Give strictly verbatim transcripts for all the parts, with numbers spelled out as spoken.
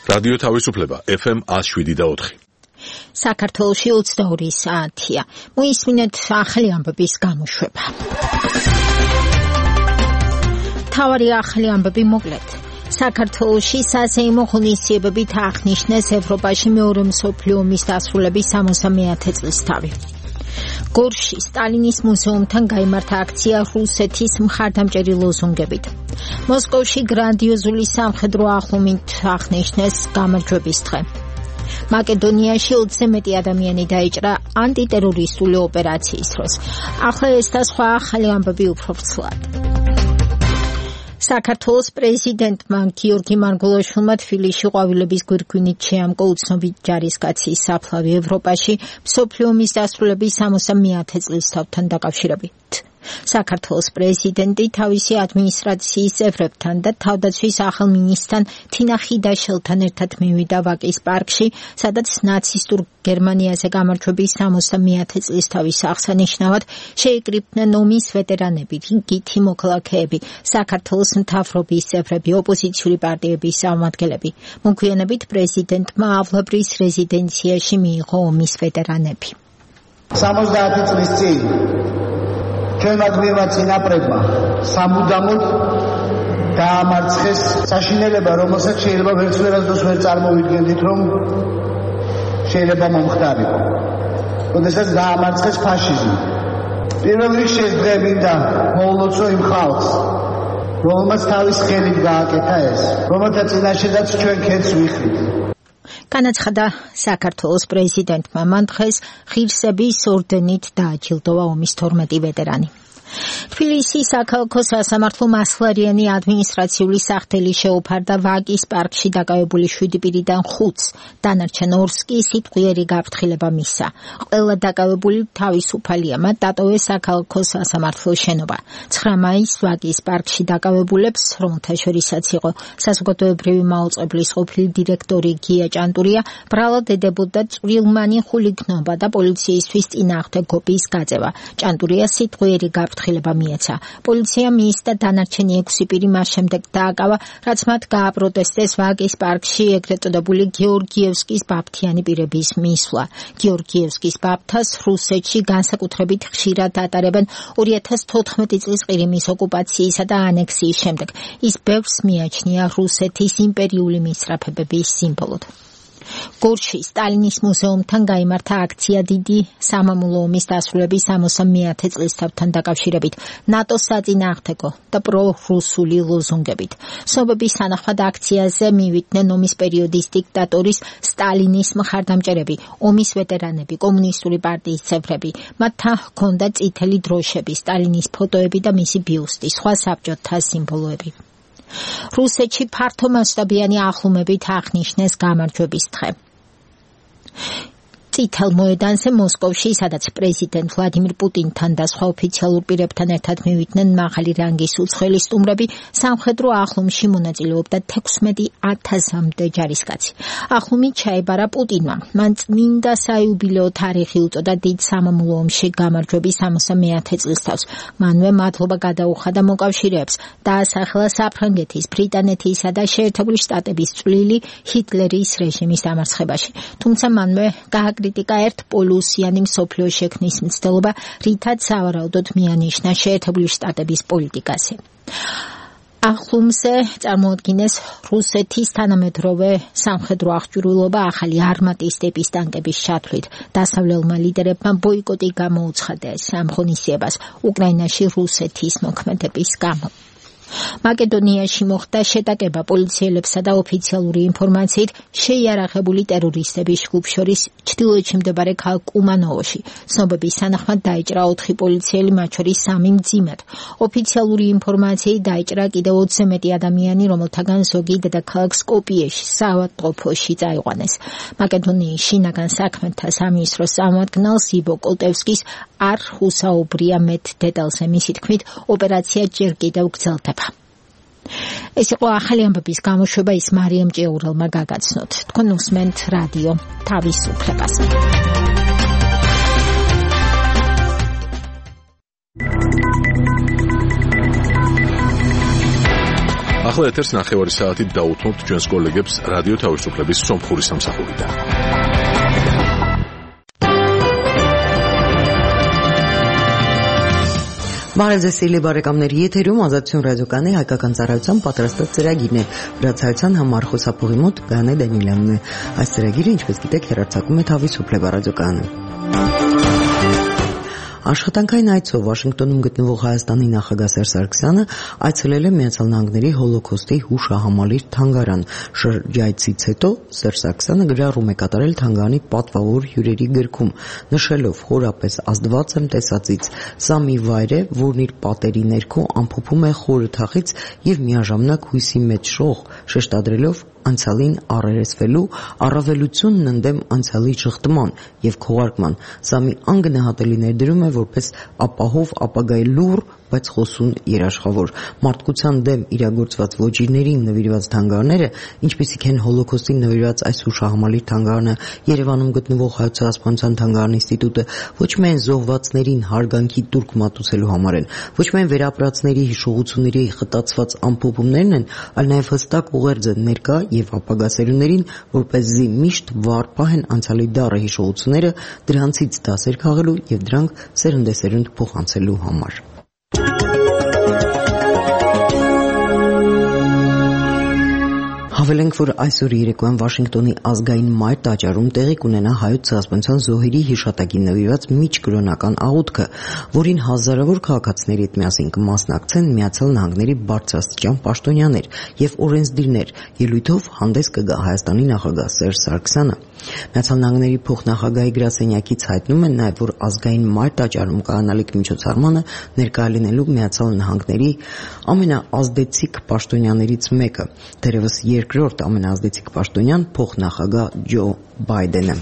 რადიო თავისუფლება ეფ ემ one oh seven და four. საქართველოში ოცდაორი საათია. მოისმინეთ ახალი ამბების გამოშვება. თავარი ახალი ამბები მოკლედ. საქართველოში საზეიმო ღონისძიებებით აღნიშნეს ევროპაში მეორე მსოფლიო ომის დასრულების სამოცდამეათე წლისთავი. გორში სტალინის მუზეუმთან გაიმართა აქცია რუსეთის მხარდამჭერი ლოზუნგებით. მოსკოვში გრანდიოზული სამხედრო აღლუმით აღნიშნეს გამარჯვების დღე. მაკედონიაში ოცზე მეტი ადამიანი დაიჭრა ანტიტერორისტული ოპერაციის დროს. ახლა ეს და სხვა ახალი ამბები უფრო ვრცლად. საქართველოს პრეზიდენტმა გიორგი მარგველაშვილმა თბილისში ყვავილების გვირგვინით შეამკო უცნობი ჯარისკაცის საფლავი ევროპაში მსოფლიო ომის დასრულების სამოცდამეათე წლისთავთან დაკავშირებით. საქართველოს პრეზიდენტი თავისი ადმინისტრაციის წევრებთან და თავდაცვის ახალ მინისტრთან თინა ხიდაშელთან ერთად მივიდა ვაკის პარკში, სადაც ნაცისტურ გერმანიაზე გამარჯვების სამოცდამეათე წლისთავის აღსანიშნავად შეიკრიბნენ ომის ვეტერანები, რიგითი მოქალაქეები, საქართველოს მთავრობის წევრები, ოპოზიციური პარტიების წარმომადგენლები. მოგვიანებით პრეზიდენტმა ავლაბრის რეზიდენციაში მიიღო ომის ვეტერანები. სამოცდაათი წლის წინ ჩვენმა ძმებმა წინაპრებმა სამუდამოდ დაამარცხეს საშინელება, რომელსაც შეიძლება ვერცვერასდროს ვერ წარმოვიდგენდით, რომ შეიძლება მომხდარიყო. როდესაც დაამარცხეს ფაშიზმი. პირველ რიგში ეს დღე მინდა მოულოცო იმ ხალხს, რომელმაც თავის ხელით გააკეთა ეს, რომელთა წინაშედაც ჩვენ ქეთს ვიხდით. განაცხადა საქართველოს პრეზიდენტმა, მან დღეს ღირსების ორდენით დააჯილდოვა ომის თორმეტი ვეტერანი. თბილისის საქალაქო სასამართლო მასლარიანი ადმინისტრაციული სახელი შეუფარდა ვაკის პარკში დაკავებული შვიდი პირიდან ხუთს, დანარჩენ ორს კი სიტყვიერი გაფრთხილება მისცა. ყველა დაკავებული თავისუფალია, მათ დატოვეს საქალაქო სასამართლოს შენობა. ცხრა მაისს ვაკის პარკში დაკავებულებს, რომელთა შორისაც იყო საზოგადოებრივი მაუწყებლის ყოფილი დირექტორი გია ჭანტურია, ბრალად ედებოდა წვრილმანი ხულიგნობა და პოლიციისთვის წინააღმდეგ გობის გაწევა. ჭანტურია სიტყვიერი გაფრთხილება მიეცა. პოლიციამ ის და დანარჩენი ექვსი პირი მას შემდეგ დააკავა, რაც მათ გააპროტესტეს ვაკის პარკში ეგრეთ წოდებული გეორგიევსკის ბაფთიანი პირების მისვლა. გეორგიევსკის ბაფთას რუსეთში განსაკუთრებით ხშირად ატარებენ ორი ათას თოთხმეტი წლის ყირიმის ოკუპაციისა და ანექსიის შემდეგ. ის ბევრს მიაჩნია რუსეთის იმპერიული მისწრაფებების სიმბოლოდ. გორში სტალინის მუზეუმთან გაიმართა აქცია დიდი სამამულო ომის დასრულების სამოცდამეათე წლისთავთან დაკავშირებით, ნატოს საწინააღმდეგო და პრორუსული ლოზუნგებით. ცნობების თანახმად აქციაზე მივიდნენ ომის პერიოდის დიქტატორის სტალინის მხარდამჭერები, ომის ვეტერანები, კომუნისტური პარტიის წევრები. მათთან ჰქონდა წითელი დროშები, სტალინის ფოტოები და მისი ბიუსტი, სხვა საბჭოთა სიმბოლოები. რუსეთში ფართომასშტაბიანი აღლუმებით აღნიშნეს გამარჯვების დღე. წითელ მოედანზე მოსკოვში, სადაც პრეზიდენტ ვლადიმირ პუტინთან და სხვა ოფიციალურ პირებთან ერთად მივიდნენ მაღალი რანგის უცხოელი სტუმრები, სამხედრო აღლუმში მონაწილეობდა თექვსმეტი ათასამდე ჯარისკაცი. აღლუმი ჩაებარა პუტინმა. მან წმინდა საიუბილეო თარიღი უწოდა დიდ სამამულო ომში გამარჯვების სამოცდამეათე წლისთავს. მანვე მადლობა გადაუხადა მოკავშირეებს, დაასახელა საფრანგეთის, ბრიტანეთისა და შეერთებული შტატების წვლილი ჰიტლერის რეჟიმის დამარცხებაში. თუმცა მანვე გააკრიტიკა კრიტიკა ერთ პოლუსიანი მსოფლიო შექმნის მცდელობა, რითაც სავარაუდოდ მიანიშნა შეერთებული შტატების პოლიტიკაზე. აღლუმზე წარმოადგინეს რუსეთის თანამედროვე სამხედრო აღჭურვილობა ახალი არმატის ტიპის ტანკების ჩათვლით. დასავლელმა ლიდერებმა ბოიკოტი გამოუცხადეს ამ ღონისძიებას უკრაინაში რუსეთის მოქმედების გამო. მაკედონიაში მოხდა შეტაკება პოლიციელებსა და ოფიციალური ინფორმაციით შეიარაღებული ტერორისტების ჯგუფს შორის ჩრდილოეთში მდებარე ქალაქ კუმანოვოში. ცნობების თანახმად დაიჭრა ოთხი პოლიციელი, მათ შორის სამი მძიმედ. ოფიციალური ინფორმაციით დაიჭრა კიდევ ოცზე მეტი ადამიანი, რომელთაგან ზოგი დედაქალაქ სკოპიეში საავადმყოფოში წაიყვანეს. მაკედონიის შინაგან საქმეთა სამინისტროს წარმომადგენელ სიბო კოლტევსკის არ უსაუბრია მეტ დეტალზე, მისი თქმით, ოპერაცია ჯერ კიდევ გრძელდება. ეს იყო ახალი ამბების გამოშვება, ის მარიამ ჭეურელმა გაგაცნოთ. თქვენ უსმენთ რადიო თავისუფლებას. ახლა ეთერს ნახევარი საათით დაუთმობთ ჩვენს კოლეგებს რადიო თავისუფლების სომხური სამსახურიდან. Բարեզեսիլի բարեկամների եթերում ազատություն ռադիոկանի հայկական ծառայության պատրաստած ծրագիրն է, վրացայության համար խոսափողի մոտ Գանե Դանիելյանն է։ Այս ծրագիրը, ինչպես գիտեք, հեռարձակում է Თავისუფლება ռադիոկայանը։ Աշխատանքային այցով Վաշինգտոնում գտնվող Հայաստանի նախագահ Սերժ Սարգսյանը այցելել է Միացյալ Նահանգների հոլոկոստի հուշահամալիր թանգարան։ Շրջայցից հետո Սերժ Սարգսյանը գրառում է կատարել թանգարանի պատվավոր հյուրերի գրքում, նշելով խորապես ազդված եմ տեսածից, սա մի վայր է, որն իր պատերի ներքո ամփոփում է խորը թախից եւ միաժամանակ հույսի մեջ շող, շեշտադրելով անցյալին առերեսվելու առավելությունն ընդդեմ անցյալի շղթման եւ քողարկման։ Սա մի անգնահատելի ներդրում է որպես ապահով ապագայի լուր, բայց խոսուն երաշխավոր։ Մարդկության դեմ իրագործված ոճիրներին նվիրված թանգարանները, ինչպիսիք են հոլոկոստին նվիրված այս հուշահամալիր թանգարանը, Երևանում գտնվող Հայոց ցեղասպանության թանգարան ինստիտուտը, ոչ միայն զոհվածներին հարգանքի տուրք մատուցելու համար են, ոչ միայն վերապրածների հիշողությունների խտացված ամփոփումներն են, այլ նաև հստակ ուղերձ են ներկա եւ ապագա սերունդերին, որպեսզի միշտ վառ պահեն անցյալի դառը հիշողությունները, դրանցից դասեր քաղելու եւ դրանք սերնդեսերունդ փոխանցելու համար։ Հավելենք, որ այսօր երեկոյան Վաշինգտոնի ազգային մայր տաճարում տեղի կունենա Հայոց ցեղասպանության զոհերի հիշատակին նվիրված միջկրոնական աղոթքը, որին հազարավոր քաղաքացիների հետ միասին կմասնակցեն Միացյալ Նահանգների բարձրաստիճան պաշտոնյաներ եւ օրենսդիրներ։ Ելույթով հանդես կգա Հայաստանի նախագահ Սերժ Սարգսյանը։ Միացյալ Նահանգների փոխնախագահի գրասենյակից հայտնում են նաև, որ ազգային մայր տաճարում կայանալիք միջոցառմանը ներկայ լինելու Միացյալ Նահանգների ամենաազդեցիկ պաշտոնյաներից մեկը, դերևս երկրորդ ամենաազդեցիկ պաշտոնյան փոխնախագահ Ջո Բայդենը։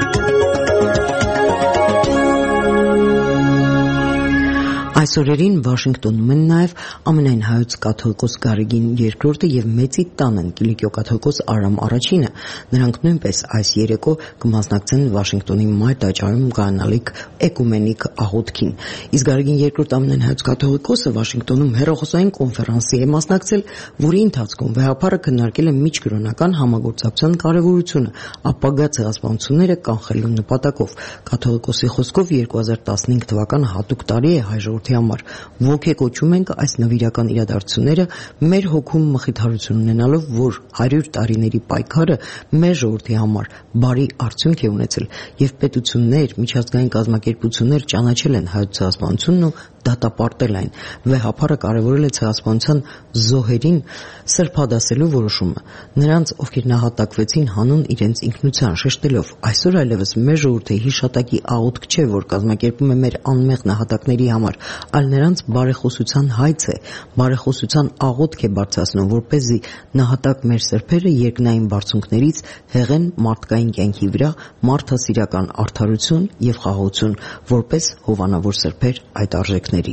Այս օրերին Վաշինգտոնում են նաև ամենայն հայոց կաթողիկոս Գարեգին երկրորդը եւ մեծի տանն Կիլիկիո կաթողիկոս Արամ առաջինը։ Նրանք նույնպես այս երեկո կմասնակցեն Վաշինգտոնի մայր տաճարում կայանալիք էկումենիկ աղոթքին։ Իսկ Գարեգին երկրորդ ամենայն հայոց կաթողիկոսը Վաշինգտոնում հերոսային կոնֆերանսի է մասնակցել, որի ընթացքում վեհապարը քննարկել է միջկրոնական համագործակցության կարևորությունը ապագա ցեղասպանությունները կանխելու նպատակով։ Կաթողիկոսի խոսքով երկու հազար տասնհինգ թվականը հատուկ տարի է հայ ժողովրդի համար։ Ոգեկոչում ենք այս նվիրական իրադարձությունները մեր հոգում մխիթարություն ունենալով, որ հարյուր տարիների պայքարը մեր ժողովրդի համար բարի արդյունք է ունեցել եւ պետություններ, միջազգային կազմակերպություններ ճանաչել են հայոց ցեղասպանությունն ու դատապարտել այն։ Վեհապարը կարևորել է ցեղասպանության զոհերին սրբադասելու որոշումը, նրանց, ովքեր նահատակվեցին հանուն իրենց ինքնության, շեշտելով այսօր այլևս մեր ժողովրդի հիշատակի աղոթք չէ, որ կազմակերպում է մեր անմեղ նահատակների համար, այլ նրանց բարեխոսության հայց է, բարեխոսության աղոթք է բարձրացնում, որպեսզի նահատակ մեր սրբերը երկնային բարձունքներից հեղեն մարդկային կյանքի վրա մարդասիրական արդարություն եւ խաղաղություն, որպես հովանավոր սրբեր այդ արժեքների։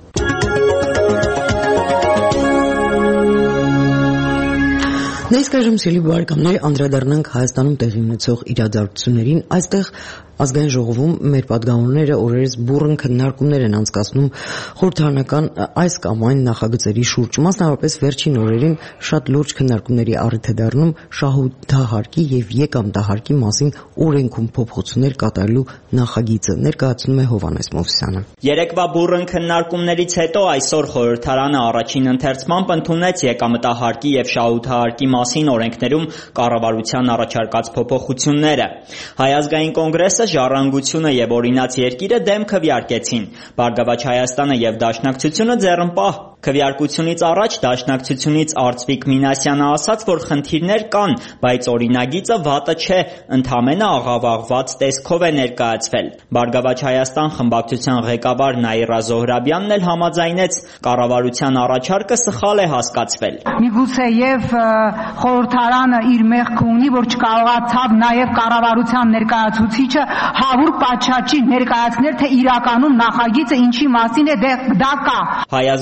Ներկայում սիրելի բարեկամներ, անդրադառնանք Հայաստանում տեղի ունեցող իրադարձություններին։ Այստեղ ազգային ժողովում մեր պատգամավորները օրերս բուռն քննարկումներ են անցկացնում խորհրդարանական այս կամ այն նախագծերի շուրջ։ Մասնավորապես վերջին օրերին շատ լուրջ քննարկումների առիթ է դառնում շահութահարկի եւ եկամտահարկի մասին օրենքում փոփոխություններ կատարելու նախագիծը, ներկայացնում է Հովհաննես Մովսյանը։ Երեկվա բուռն քննարկումներից հետո այսօր խորհրդարանը առաջին ընթերցմամբ ընդունեց եկամտահարկի եւ շահութահարկի մասին օրենքներում կառավարության առաջարկած փոփոխությունները։ Հայ ազգային կոնգրեսը, Ժառանգությունը եւ Օրինաց երկիրը դեմ քվեարկեցին։ Բարգավաճ Հայաստանը եւ Դաշնակցությունը ձեռնպահ։ Քվեարկությունից առաջ Դաշնակցությունից Արծվիկ Մինասյանը ասաց, որ խնդիրներ կան, բայց օրինագիծը վատը չէ, ընդհանրապես աղավաղված տեսքով է ներկայացվել։ Բարգավաճ Հայաստան խմբակցության ղեկավար Նաիրա Զոհրաբյանն էլ համաձայնեց, կառավարության առաջարկը սխալ է հասկացվել։ Միգուցեև խորհրդարանը իր մեղքը ունի, որ չկարողացավ նաև կառավարության ներկայացուցիչը հավուր պատշաճի ներկայացնել, թե իրականում նախագիծը ինչի մասին է դա կա։ Հայ ազգային կոնգրեսը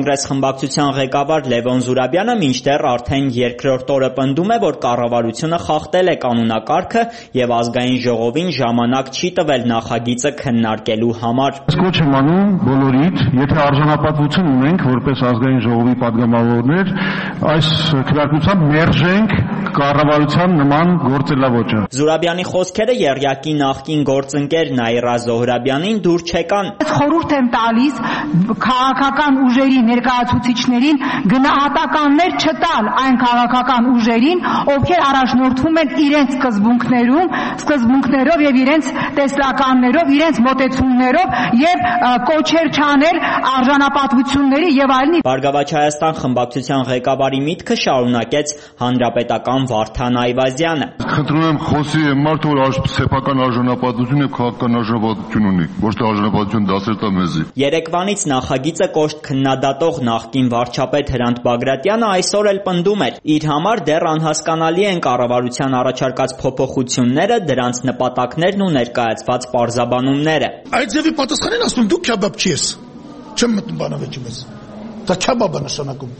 կոնգրես խմբակցության ղեկավար Լևոն Զուրաբյանը մինչդեռ արդեն երկրորդ օրը պնդում է, որ կառավարությունը խախտել է կանոնակարգը եւ ազգային ժողովին ժամանակ չի տվել նախագիծը քննարկելու համար։ Կոչ եմ անում բոլորիդ, եթե արժանապատվություն ունենք որպես ազգային ժողովի падգամավորներ, այս քննարկությամբ մերժենք կառավարության նման գործելավոճը։ Զուրաբյանի խոսքերը եռյակի նախկին գործընկեր Նաիրա Զոհրաբյանին դուր չեկան։ Խորհուրդ եմ տալիս քաղաքական ուժերի ներկայացուցիչներին գնահատականներ չտալ այն քաղաքական ուժերին, ովքեր առաջնորդվում են իրենց սկզբունքներում, սկզբունքներով եւ իրենց տեսլականներով, իրենց մոտեցումներով եւ կոչեր չանել արժանապատվությունների եւ այլնի։ Բարգավաճ Հայաստան խմբակցության ղեկավարի միտքը շարունակեց հանրապետական Վարդան Այվազյանը։ Խնդրում եմ խոսի մարդ, որ սեփական արժանապատվություն եւ քաղաքական արժանապատվություն ունի, ոչ թե արժանապատվություն դասեր տա մեզի։ Երեկվանից նախագիծը կոշտ քննադատող նախկին վարչապետ Հրանտ Բագրատյանը այսօր էլ պնդում էր, իր համար դեռ անհասկանալի են կառավարության առաջարկած փոփոխությունները, դրանց նպատակներն ու ներկայացված պարզաբանումները։ Այդ ձևի պատասխանին ասում դու քյաբաբչի ես։ Չեմ մտնում բանավեճի մեզ։ Դա քյաբաբը նշանակում։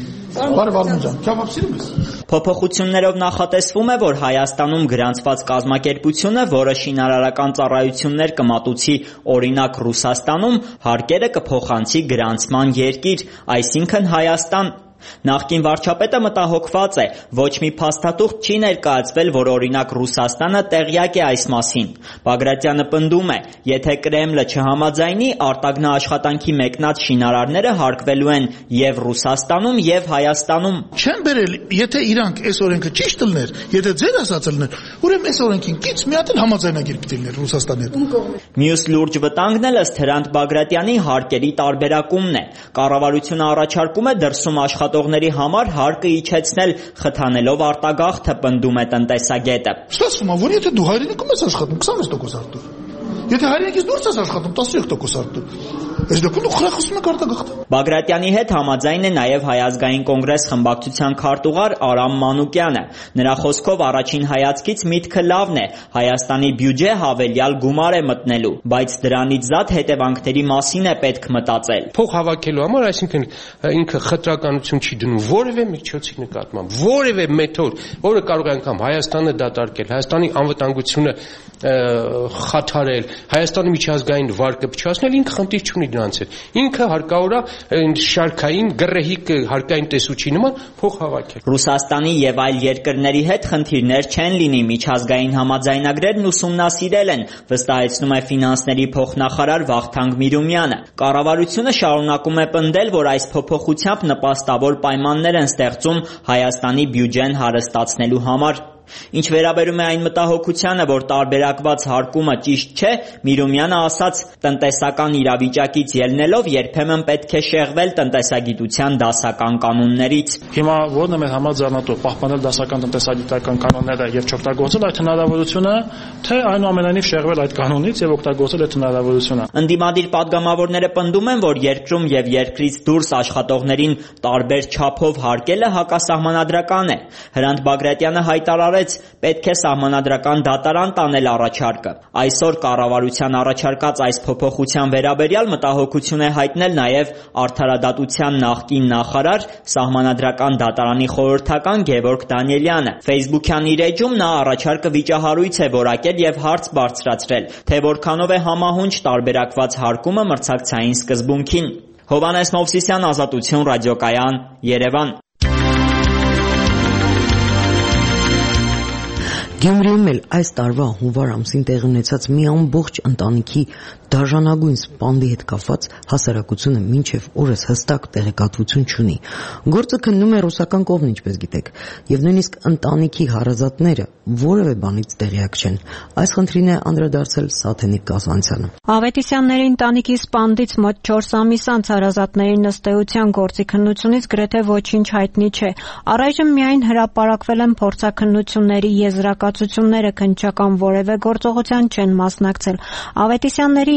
Բարև Արմուջան, քյաբաբ սիրում ես։ Փոփոխություններով նախատեսվում է, որ Հայաստանում գրանցված կազմակերպությունը, որը շինարարական ծառայություններ կմատուցի օրինակ Ռուսաստանում, հարկերը կփոխանցի գրանցման երկիր, այսինքն Հայաստան։ Նախկին վարչապետը մտահոգված է, ոչ մի փաստաթուղթ չի ներկայացվել, որ օրինակ Ռուսաստանը տեղյակ է այս մասին։ Բագրատյանը պնդում է, եթե Կրեմլը չհամաձայնի, արտագնաաշխատանքի մեկնած շինարարները հարկվելու են եւ Ռուսաստանում, եւ Հայաստանում։ Չեն բերել, եթե իրանք այս օրենքը ճիշտ լներ, եթե ձեր ասածը լներ, ուրեմն այս օրենքին կից մի հատ էլ համաձայնագիր պիտի լիներ Ռուսաստանի հետ։ Մյուս լուրջ վտանգն էլ ըստ Հրանտ Բագրատյանի հարկերի տարբերակումն է։ Կառավարությունը առաջարկում է դրսում աշխատողների համար հարկը իջեցնել, խթանելով արտագաղթը, պնդում է տնտեսագետը։ Ստացվում է, որ եթե դու հայրենիքում ես աշխատում, քսանվեց տոկոս արտու։ Եթե հայրենիքից դուրս ես աշխատում, տասնյոթ տոկոս արտու։ Այս դեպքում դու խրախուսում ես արտագաղթը։ Բագրատյանի հետ համաձայն է նաև Հայ ազգային կոնգրես խմբակցության քարտուղար Արամ Մանուկյանը։ Նրա խոսքով առաջին հայացքից միտքը լավն է, Հայաստանի բյուջե հավելյալ գումար է մտնելու, բայց դրանից զատ հետևանքների մասին է պետք մտածել։ Փող հավաքելու համար, այսինքն ինքը խտրականություն չի դնում որևէ միջոցի նկատմամբ, որևէ մեթոդ, որը կարող է անգամ Հայաստանը դատարկել, Հայաստանի անվտանգությունը խաթարել, Հայաստանի միջազգային վարկը փչացնել, ինքը խնդիր չունի դրանց հետ։ Ինքը հարկավոր է շարքային գռեհիկ հարկային տեսուչի նման փող հավաքել։ Ռուսաստանի եւ այլ երկրների հետ խնդիրներ չեն լինի, միջազգային համաձայնագրերն ուսումնասիրել են, վստահեցնում է ֆինանսների փոխնախարար Վախթանգ Միրումյանը։ Կառավարությունը շարունակում է պնդել, որ այս փոփոխությամբ նպաստավոր պայմաններ են ստեղծում Հայաստանի բյուջեն հարստացնելու համար։ Ինչ վերաբերում է այն մտահոգությանը, որ տարբերակված հարկումը ճիշտ չէ, Միրումյանը ասաց, տնտեսական իրավիճակից ելնելով երբեմն պետք է շեղվել տնտեսագիտության դասական կանոններից։ Հիմա ո՞րն է մեր համաձայնատու պահպանել դասական տնտեսագիտական կանոնները եւ չօգտագործել այդ հնարավորությունը, թե այնուամենայնիվ շեղվել այդ կանոնից եւ օգտագործել այդ հնարավորությունը։ Ընդդիմադիր падգամավորները պնդում են, որ երկրում եւ երկրից դուրս աշխատողներին տարբեր չափով հարկելը հակասահմանադրական է։ Հրանտ Բագրատյանը հայտարարեց, պետք է սահմանադրական դատարան տանել առաջարկը։ Այսօր կառավարության առաջարկած այս փոփոխության վերաբերյալ մտահոգություն է հայտնել նաև Արդարադատության նախկին նախարար, սահմանադրական դատարանի խորհրդական Գևորգ Դանիելյանը։ Facebook-յան իր էջում նա առաջարկը վիճահարույց է որակել եւ հարց բարձրացրել, թե որքանով է համահունչ տարբերակված հարկումը մրցակցային սկզբունքին։ Հովհաննես Մովսիսյան, Ազատություն, ռադիոկայան, Երևան։ Գյումրիում էլ այս տարվա հունվար ամսին տեղի ունեցած մի ամբողջ ընտանիքի դաժանագույն սպանդի հետ կապված հասարակությունը մինչև օրս հստակ տեղեկատվություն չունի։ Գործը քննում է ռուսական կողմն, ինչպես գիտեք, եւ նույնիսկ ընտանիքի հարազատները որևէ բանից տեղյակ չեն։ Այս խնդրին է անդրադարձել Սաթենիկ Կազանցյանը։ Ավետիսյանների ընտանիքի սպանդից մոտ չորս ամիս անց հարազատների նստեության գործի քննությունից գրեթե ոչինչ հայտնի չէ։ Առայժմ միայն հրապարակվել են փորձաքննությունների եզրակացությունները, քննչական որևէ գործողության չեն մասնակցել։ Ավետիսյանների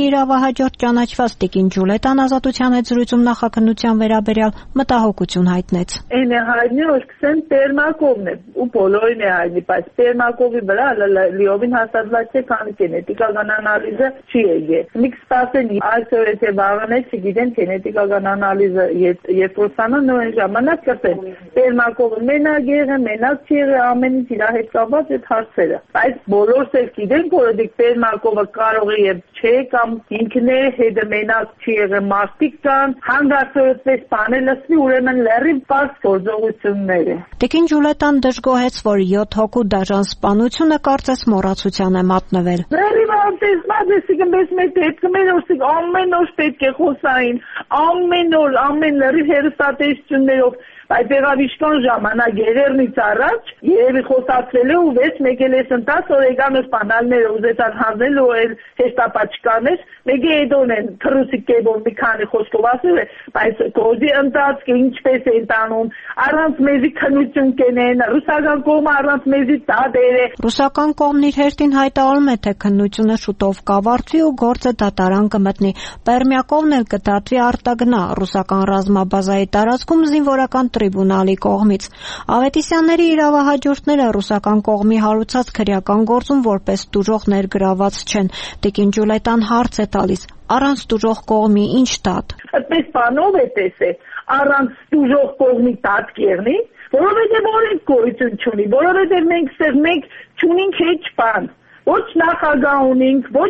իրավահաջորդ ճանաչված տիկին Ջուլետան Ազատության հետ զրույցում նախաքննության վերաբերյալ մտահոգություն հայտնեց։ Այն է հայտնի, որ սկսեն Պերմակովն է, ու բոլորին է հայտնի, բայց Պերմակովի վրա լիովին հաստատված է, քանի գենետիկական անալիզը չի եկել։ Մի կսպասեն այսօր եթե վաղն է, չգիտեն գենետիկական անալիզը երբ որ ստանան նույն ժամանակ կսեն Պերմակովը մենակ եղել, մենակ չի եղել, ամեն ինչ իր հետ կապված այդ հարցերը։ Բայց բոլորս էլ գիտենք, որ դիք Պերմակովը կարող է եւ չէ կամ ինքն է հետը մենակ չի եղել, մարդիկ կան, հանգարցորտպես բաներ լսվի, ուրեմն լրիվ բաց գործողություններ է։ Տիկին Ջուլետան դժգոհեց, որ յոթ հոգու դաժան սպանությունը կարծես մոռացության է մատնվել։ Լրիվ անտեսված է, սիկմես մեծ հետք մեր օրսիկ ամեն օր պետք է խոսային, ամեն օր, ամեն լրիվ հերոստատեսություններով Բայց եղավ իշքան ժամանակ երերնից առաջ երևի խոսացել է ու վեց մեկել ես ընտաս որ եկան սպանալները ուզեցան հանձնել ու էլ հեշտապաչկաներ մեկի հետոն են թրուսիկ կեբով մի քանի խոսքով ասել է բայց կոզի ընտածքը ինչպես են տանում առանց մեզի քննություն կենեն ռուսական կողմը առանց մեզի տադեր է Ռուսական կողմն իր հերթին հայտարարում է թե քննությունը շուտով կավարտվի ու գործը դատարան կմտնի Պերմյակովն էլ կդատվի արտագնա ռուսական ռազմաբազայի տարածքում զինվորական տրիբունալի կողմից Ավետիսյանների իրավահաջորդները ռուսական կողմի հարուցած քրեական գործում որպես տուժող ներգրաված չեն Տիկին Ջուլետան հարց է տալիս առանց տուժող կողմի ինչ տատ Այդպես բանով է տեսել առանց տուժող կողմի տատ կերնի որովհետև օրենք գոյություն չունի որովհետև մենք ստեղ մենք չունենք հեչ բան ոչ նախագահ ունենք ոչ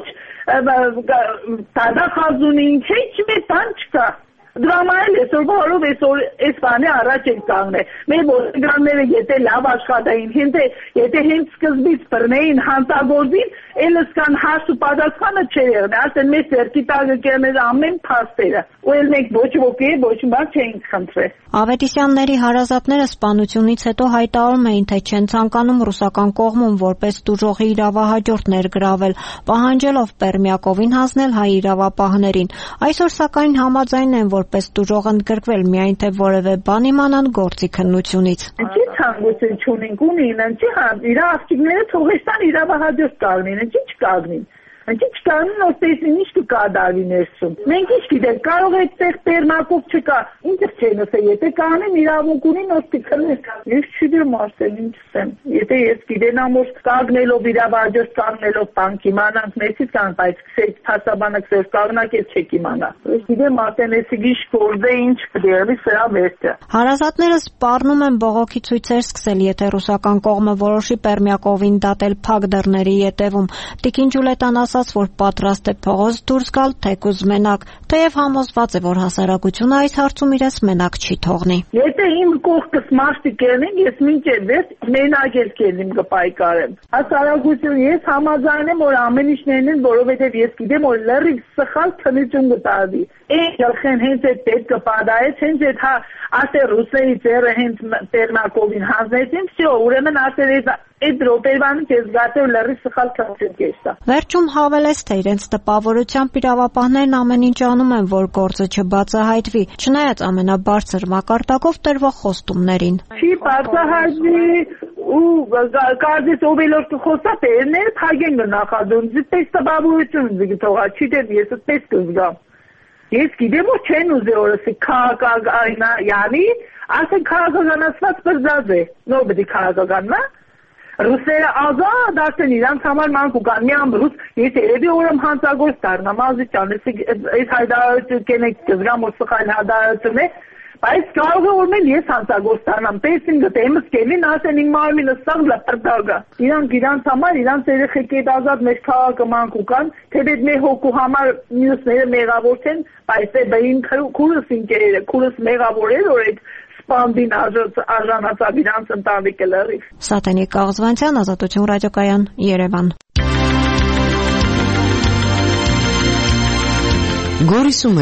դադախազ ունենք հեչ մի բան չկա Դրամայել այսօր բոլորով այսօր այս բանի առաջ են կանգնել։ Մեր ոստիկանները եթե լավ աշխատային, հենց եթե հենց սկզբից բռնեին հանցագործին, ելս կան հարց ու պատասխանը չէր եղել։ Ասեն մեր ձեռքի տակը կերներ ամեն փաստերը։ Ու ել մենք ոչ ոքի ոչ բան չէինք խնդրել։ Ավետիսյանների հարազատները սպանությունից հետո հայտարարում էին, թե չեն ցանկանում ռուսական կողմում որպես տուժողի իրավահաջորդ ներգրավել, պահանջելով Պերմյակովին հանձնել հայ իրավապահներին։ Այսօր սակայն համաձայն են, որ որպես տուժող ընդգրկվել միայն թե որևէ բան իմանան գործի քննությունից։ Ինչի ցանկություն չունենք ունին, ինչի հա իր աղջիկները թողեստան իրավահաջորդ կազմին, ինչի չկազմին։ Ինչի չկազմին որ տեսին ինչ կկատարվի ներսում։ Մենք ինչ գիտենք, կարող է այդտեղ Պերմակով չկա։ Ինչ չեն ասել, եթե կանեն իրավունք ունին որ տիքնես։ Ես չգիտեմ ասել ինչ ասեմ։ Եթե ես գիտենամ որ կանգնելով իրավահաջորդ կանգնելով բանկ իմանանք մեծից կան, բայց քսեք փաստաբանը քսեր կանգնակ էլ չեք իմանա։ Ես գիտեմ ասեն էսի գիշ կորձե ինչ կդերվի սրա վերջը։ Հարազատները սպառնում են բողոքի ցույցեր սկսել, եթե ռուսական կողմը որոշի Պերմյակովին դատել փակ դռների ետևում։ Տիկին Ջուլետան ասաց, որ պատրաստ է փողոց դուրս գալ թեկուզ մենակ, թեև համոզված է, որ հասարակությունը այս հարցում իրենց մենակ չի թողնի։ Եթե իմ կողքս մարդիկ կերնին, ես մինչև վերջ մենակ էլ կերնիմ կպայքարեմ։ Հասարակություն ես համաձայն եմ, որ ամեն ինչ ներնեն, որովհետև ես գիտեմ, որ լրիվ սխալ քննություն կտարվի։ Այն ելքեն հենց այդ պետք կպադայեց, հենց այդ հա ասել ռուսերի ձեռը հենց Պերմակովին հանձնեցին, всё, ուրեմն ասել էս այդ ռոպերվանը քեզ գտել լրիվ սխալ քննություն կեստա։ Վերջում հավելեց, թե իրենց տպավորությամբ իրավապահներն ամեն ինչ անում են, որ գործը չբացահայտվի, չնայած ամենաբարձր մակարդակով տրվող խոստումներին։ Չի բացահայտվի ու կարծես օվելոր կխոսա տերներ թագեն նախադուն, դες տպավորություն զգտողա, չի դեմ ես այդպես կզգամ։ Ես գիտեմ որ չեն ուզել օրսի քաղաքական յանի, ասեն քաղաքականացված բրձած է, նոբդի քաղաքականնա Ռուսերը ազատ արդեն իրանց համար մանք ու կան մի ամբրուս, ես երևի օրեմ հանցագործ դառնամ, ազիճան, այս հայդարարություն կենեք կզգամ, որ սխալ հայդարարություն է, բայց կարող է օրմել ես հանցագործ դառնամ, տեսին գտեմս կելին, ասեն իմ մարմինը սաղ լպրդագա։ Իրանք իրանց համար, իրանց երեխեք էդ ազատ մեր քաղաքը մանք ու կան, թեպետ մեր հոգու համար մյուսները մեղավոր չեն, բայց է բային քուրս ինկերերը, քուրս մեղավոր էր, որ այդ Սպանդին արժանացավ իրանց ընտանիքը լրիվ։ Սատենիկ Կաղզվանցյան, Ազատություն ռադիոկայան, Երևան։ Գորիսում էլ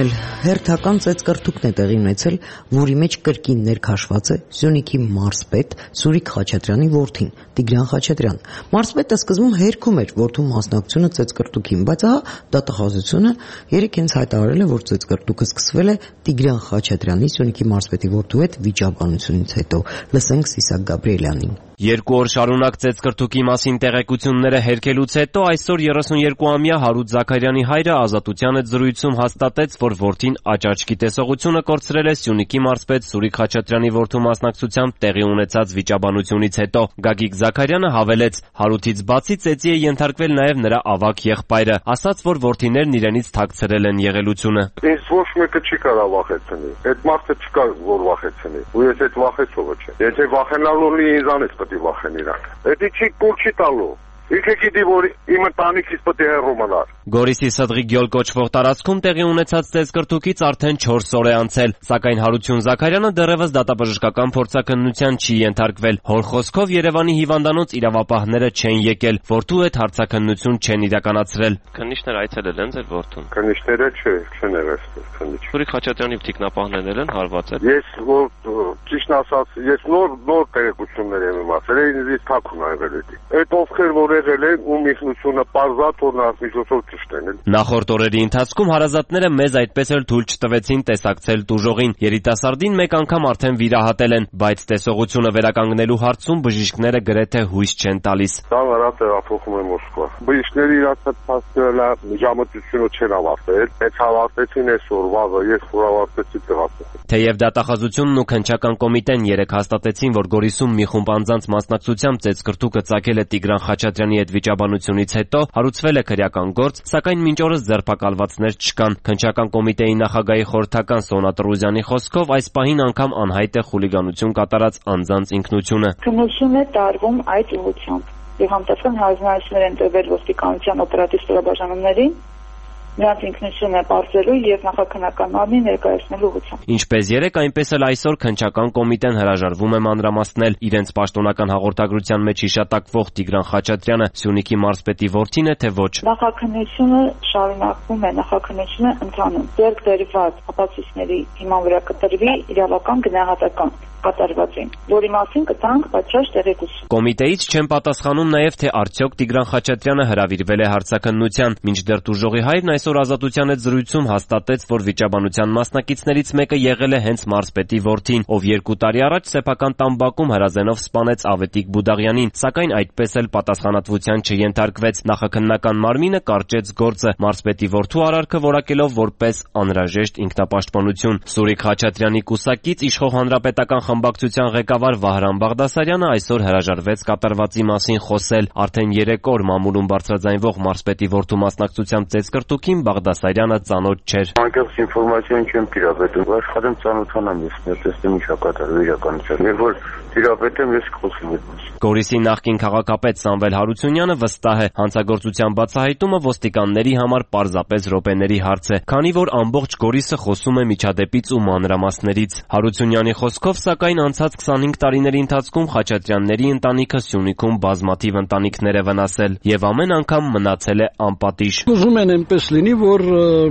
հերթական ծեծկռթուկն է տեղի ունեցել, որի մեջ կրկին ներքաշված է Սյունիքի մարզպետ Սուրիկ Խաչատրյանի որդին Տիգրան Խաչատրյան։ Մարզպետը սկզբում հերքում էր որդու մասնակցությունը ծեծկռթուկին, բայց ահա դատախազությունը երեկ հենց հայտարարել է, որ ծեծկռթուկը սկսվել է Տիգրան Խաչատրյանի Սյունիքի մարզպետի որդու հետ վիճաբանությունից հետո։ Լսենք Սիսակ Գաբրիելյանին։ Երկու օր շարունակ ծեծկռթուկի մասին տեղեկությունները հերքելուց հետո այսօր երեսուներկուամյա Հարութ Զաքարյանի հայրը Ազատության հետ զրույցում հաստատեց, որ որդին աճաճկի տեսողությունը կորցրել է Սյունիքի մարզպետ Սուրիկ Խաչատրյանի որդու մասնակցությամբ տեղի ունեցած վիճաբանությունից հետո։ Գագիկ Զաքարյանը հավելեց, Հարութից բացի ծեծի է ենթարկվել նաև նրա ավագ եղբայրը, ասաց, որ որդիներն իրենից թաքցրել են եղելությունը։ Ինձ ոչ մեկը չի կարող վախեցնել։ Այդ մարդը չկա որ վախեցնի։ Ու ես այդ վախեցողը չեմ։ Եթե վախենալու լինի ինձանից պետք է վախեն իրան։ Դա չի կուր չի տալու։ Ինքը գիտի, որ իմ ընտանիքից պետք է հեռու մնար։ Գորիսի Սդղի գյոլ կոչվող տարածքում տեղի ունեցած ծեծկռթուկից արդեն չորս օր է անցել, սակայն Հարություն Զաքարյանը դեռևս դատաբժշկական փորձաքննության չի ենթարկվել։ Հոր խոսքով Երևանի հիվանդանոց իրավապահները չեն եկել, որդու հետ հարցաքննություն չեն իրականացրել։ Քննիչներ այցելել են ձեր որդուն։ Քննիչները չէ, չեն եղել քննիչ։ Սուրիկ Խաչատրյանի թիկնապահներն են հարվածել։ Ես որ ճիշտ ասած, ես նոր նոր տեղեկություններ եմ իմացել, ինձ թաքուն ա եղել դա։ Այդ ովքեր որ եղել են ու միգնությունը պարզած որ նրանց միջոցով ճշտեն։ Նախորդ օրերի ընթացքում հարազատները մեզ այդպես էլ թույլ չտվեցին տեսակցել տուժողին։ Երիտասարդին մեկ անգամ արդեն վիրահատել են, բայց տեսողությունը վերականգնելու հարցում բժիշկները գրեթե հույս չեն տալիս։ Դա վրա տեղափոխում է Մոսկվա։ Բժիշկները իրաց հետ փաստել ժամացույցը չեն ավարտել, բայց ավարտեցին այսօր վաղը, ես որ ավարտեցի տեղափոխում։ Թեև դատախազությունն ու քննչական կոմիտեն երեկ հաստատեցին, որ Գորիսում մի խումբ անձանց մասնակցությամբ ծեծկռթուկը ծագել է Տիգրան Խաչատրյանի հետ վիճաբանությունից հետո, հարուցվել է քրեական գործ, սակայն մինչ օրս ձերբակալվածներ չկան։ Քննչական կոմիտեի նախագահի խորհրդական Սոնա Տրուզյանի խոսքով այս պահին անգամ անհայտ է խուլիգանություն կատարած անձանց ինքնությունը։ Քննություն է տարվում այդ ուղղությամբ։ Եվ համտեսական հանձնարարություններ են տրվել ոստիկանության օպերատիվ ստորաբաժանումներին նրանց ինքնությունը պարզելու եւ նախաքննական մարմին ներկայացնելու ուղղությամբ։ Ինչպես երեկ, այնպես էլ այսօր քննչական կոմիտեն հրաժարվում է մանրամասնել իրենց պաշտոնական հաղորդագրության մեջ հիշատակվող Տիգրան Խաչատրյանը Սյունիքի մարզպետի որդին է, թե ոչ։ Նախաքննությունը շարունակվում է, նախաքննությունը ընթանում։ Ձեռք բերված ապացույցների հիման վրա կտրվի իրավական գնահատական կատարվածին, որի մասին կտանք պատշաճ տեղեկություն։ Կոմիտեից չեն պատասխանում նաև, թե արդյոք Տիգրան Խաչատրյանը հրավիրվել է հարցաքննության։ Մինչդեռ տուժողի հայրն այսօր Ազատության հետ զրույցում հաստատեց, որ վիճաբանության մասնակիցներից մեկը եղել է հենց մարզպետի որդին, ով երկու տարի առաջ սեփական տամբակում հրազենով սպանեց Ավետիք Բուդաղյանին, սակայն այդպես էլ պատասխանատվության չենթարկվեց։ Նախաքննական մարմինը կարճեց գործը, մարզպետի որդու արարքը որակելով որպես անհրաժեշտ ինքնապաշտպանություն։ Սուրիկ Խաչատրյանի կուսակից իշխող հանրապետական խմբակցության ղեկավար Վահրամ Բաղդասարյանը այսօր հրաժարվեց կատարվածի մասին խոսել։ Արդեն երեք օր մամուլում բարձրաձայնվող մարզպետի որդու մասնակցությամբ ծեծկռթուկին Բաղդասարյանը ծանոթ չէր։ Անկեղծ ինֆորմացիան չեմ տիրապետում, աշխատեմ ծանոթանամ ես, ներտեսնեմ ինչ ա կատարվում իրականության։ Երբ որ տիրապետեմ, ես կխոսեմ այդ մասին։ Գորիսի նախկին քաղաքապետ Սամվել Հարությունյանը վստահ է, հանցագործության բացահայտումը ոստիկանների համար պարզապես րոպեների հարց է, քանի որ ամբողջ Գորիսը խոսում է միջադեպից ու մանրամասներից։ Հարությունյանի խոսքով սակայն անցած քսանհինգ տարիների ընթացքում Խաչատրյանների ընտանիքը Սյունիքում բազմաթիվ ընտանիքներ է վնասել եւ ամեն անգամ մնացել է անպատիժ։ Ուզում են այնպես լինի, որ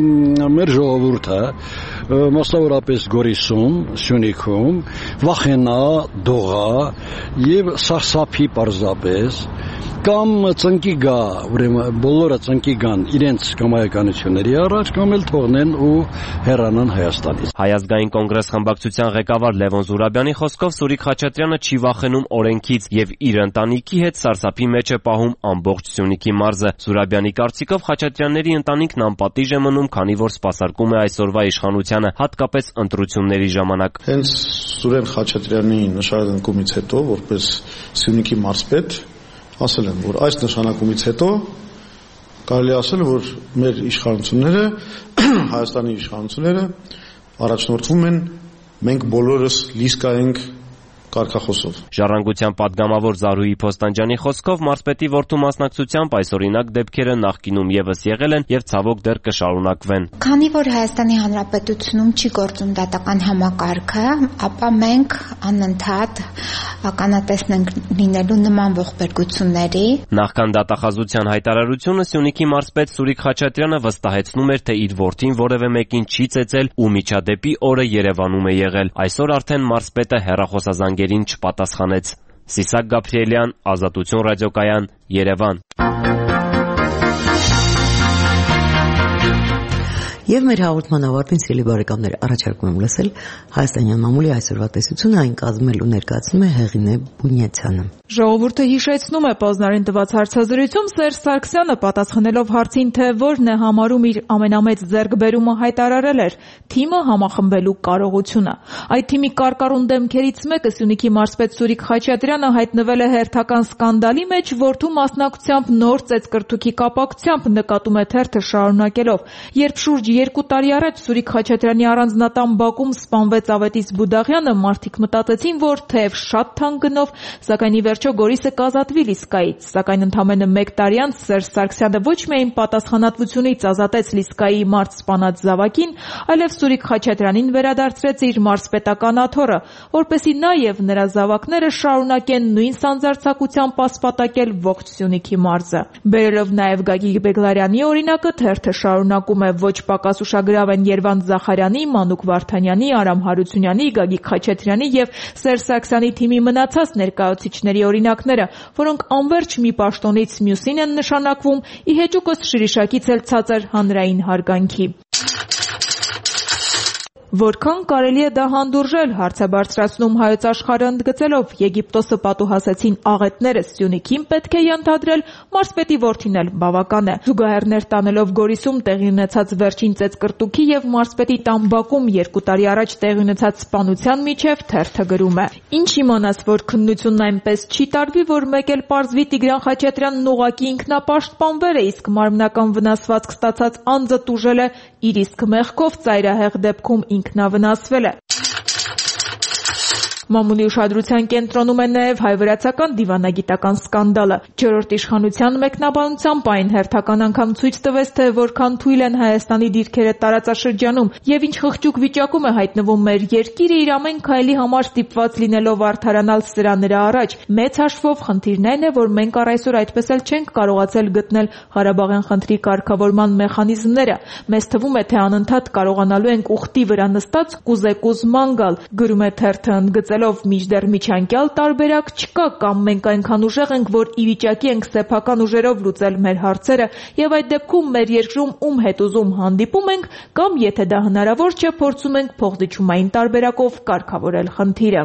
մեր ժողովուրդը, մասնավորապես Գորիսում, Սյունիքում, վախենա, դողա եւ սարսափի պարզապես կամ ծնկի գա, ուրեմն բոլորը ծնկի գան իրենց կամայականությունների առաջ կամ էլ թողնեն ու հեռանան Հայաստանից։ Հայ ազգային կոնգրես խմբակցության ղեկավար Լևոն Զուրաբյանի խոսքով Սուրիկ Խաչատրյանը չի վախենում օրենքից եւ իր ընտանիքի հետ սարսափի մեջ է պահում ամբողջ Սյունիքի մարզը։ Զուրաբյանի կարծիքով Խաչատրյանների ընտանիքն անպատիժ է մնում, քանի որ սպասարկում է այսօրվա իշխանությանը, հատկապես ընտրությունների ժամանակ։ Հենց Սուրեն Խաչատրյանի նշանակումից հետո, որպես Սյունիքի մարզպետ, ասել եմ, որ այս նշանակումից հետո կարելի ասել, որ մեր իշխանությունները, Հայաստանի իշխանությունները առաջնորդվում են մենք բոլորս լիսկա ենք կարգախոսով։ Ժառանգության падգամավոր Զարուհի Փոստանջյանի խոսքով մարզպետի որդու մասնակցությամբ այսօրինակ դեպքերը նախկինում եւս եղել են եւ ցավոք դեռ կշարունակվեն։ Քանի որ Հայաստանի Հանրապետությունում չի գործում դատական համակարգը, ապա մենք անընդհատ ականատեսն ենք լինելու նման ողբերգությունների։ Նախքան դատախազության հայտարարությունը Սյունիքի մարզպետ Սուրիկ Խաչատրյանը վստահեցնում էր, թե իր որդին որևէ մեկին չի ծեծել ու միջադեպի օրը Երևանում է եղել։ Այսօր արդեն մարզպետը հեռախոսազանգերին չպատասխանեց։ Սիսակ Գաբրիելյան, Ազատություն ռադիոկայան, Երևան։ Եվ մեր հաղորդման ավարտին, սիրելի բարեկամներ, առաջարկում եմ լսել հայաստանյան մամուլի այսօրվա տեսությունը, այն կազմելու ներկայացնում է Հեղինե Բունյացյանը։ Ժողովուրդը հիշեցնում է Պոզնարին տված հարցազրույցում Սերժ Սարգսյանը պատասխանելով հարցին, թե որն է համարում իր ամենամեծ ձեռքբերումը, հայտարարել էր թիմը համախմբելու կարողությունը։ Այդ թիմի կարկառուն դեմքերից մեկը Սյունիքի մարզպետ Սուրիկ Խաչատրյանը հայտնվել է հերթական սկանդալի մեջ, որդու մասնակցությամբ նոր ծեծկրտուքի կապակցությամբ, նկատում է թերթը շարունակելով։ Երբ շուրջ երկու տարի առաջ Սուրիկ Խաչատրյանի առանձնատան բակում սպանվեց Ավետիս Բուդաղյանը, մարդիկ մտածեցին, որ թեև շատ թանկ գնով, սակայն ի վերջո Գորիսը կազատվի Լիսկայից, սակայն ընդամենը մեկ տարի անց Սերժ Սարգսյանը ոչ միայն պատասխանատվությունից ազատեց Լիսկայի մարդ սպանած զավակին, այլև Սուրիկ Խաչատրյանին վերադարձրեց իր մարզպետական աթոռը, որպեսզի նա եւ նրա զավակները շարունակեն նույն սանձարձակությամբ ասպատակել ողջ Սյունիքի մարզը։ Բերելով նաեւ Գագիկ Բեգլարյանի օրինակը, թերթը շարունակում է ոչ պակաս ուշագրավ են Երվանդ Զախարյանի, Մանուկ Վարդանյանի, Արամ Հարությունյանի, Գագիկ Խաչատրյանի եւ Սերժ Սարգսյանի թիմի մնացած ներկայացուցիչների օրինակները, որոնք անverջ մի պաշտոնից մյուսին են նշանակվում, ի հեճուկս Շիրիշակից էլ ցածր հանրային հարգանքի։ Որքան կարելի է դա հանդուրժել, հարց է բարձրացնում Հայոց Աշխարհը ընդգծելով, Եգիպտոսը պատուհասեցին աղետները, Սյունիքին պետք է ենթադրել, մարզպետի որդին էլ բավական է։ Զուգահեռներ տանելով Գորիսում տեղի ունեցած վերջին ծեծկրտուքի եւ մարզպետի տան բակում երկու տարի առաջ տեղի ունեցած սպանության միջև թերթը գրում է. Ինչ իմանաս, որ քննությունն այնպես չի տարվի, որ մեկ էլ պարզվի Տիգրան Խաչատրյանն ուղակի ինքնապաշտպանվել է, իսկ մարմնական վնասվածք ստացած անձը տուժել է իր իսկ մեղքով, ծայրահեղ դեպքում ինքնավնասվել է։ Մամուլի ուշադրության կենտրոնում է նաև հայ-վրացական դիվանագիտական սկանդալը։ Չորրորդ իշխանության մեկնաբանությամբ այն հերթական անգամ ցույց տվեց, թե որքան թույլ են Հայաստանի դիրքերը տարածաշրջանում եւ ինչ խղճուկ վիճակում է հայտնվում մեր երկիրը իր ամեն քայլի համար ստիպված լինելով արդարանալ սրա նրա առաջ։ Մեծ հաշվով խնդիրն այն է, որ մենք առ այսօր այդպես էլ չենք կարողացել գտնել Ղարաբաղյան խնդրի կարգավորման մեխանիզմները։ Մեզ թվում է, թե անընդհատ կարողանալու ենք ուխտի վրա նստած կուզեկուզ ման գալ, գրում է թերթը ընդգծելով մինչդեռ միջանկյալ տարբերակ չկա, կամ մենք այնքան ուժեղ ենք, որ ի վիճակի ենք սեփական ուժերով լուծել մեր հարցերը եւ այդ դեպքում մեր երկրում ում հետ ուզում հանդիպում ենք, կամ եթե դա հնարավոր չէ, փորձում ենք փոխդիչումային տարբերակով կարգավորել խնդիրը։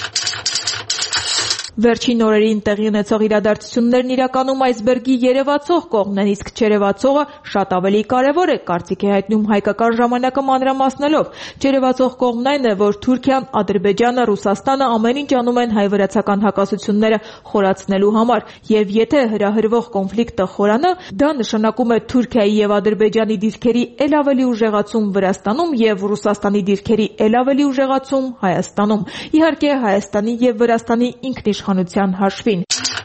Վերջին օրերին տեղի ունեցող իրադարձություններն իրականում այսբերգի երևացող կողմն են, իսկ չերևացողը շատ ավելի կարևոր է, կարծիք է հայտնում հայկական ժամանակը մանրամասնելով։ Չերևացող կողմն այն է, որ Թուրքիան, Ադրբեջանը, Ռուսաստանը ամեն ինչ անում են հայ-վրացական հակասությունները խորացնելու համար, եւ եթե հրահրվող կոնֆլիկտը խորանա, դա նշանակում է Թուրքիայի եւ Ադրբեջանի դիրքերի ել ավելի ուժեղացում Վրաստանում եւ Ռուսաստանի դիրքերի ել ավելի ուժեղացում Հայաստանում։ Իհարկե, Հայաստանի եւ Վրաստանի ինքնիշխանության հաշվին։